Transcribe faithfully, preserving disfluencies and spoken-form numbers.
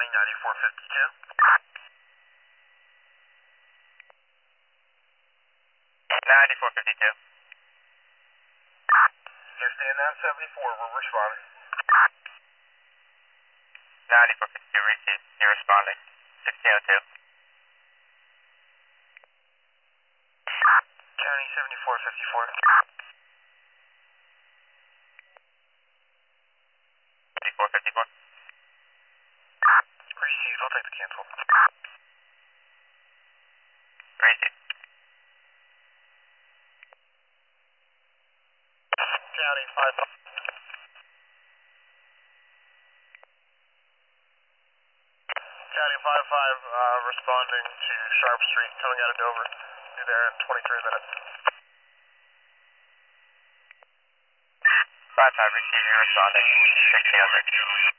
County ninety-four fifty-two. ninety-four fifty-two. Houston nine seventy-four, we're responding. ninety-four fifty-two, received. You're responding. sixteen oh two. County seventy-four fifty-four. fifty-four fifty-four. Received, I'll take the cancel. Received. County five five. County five five, uh, responding to Sharp Street, coming out of Dover. Be there in twenty-three minutes. five five, received. You're responding. sixteen oh six.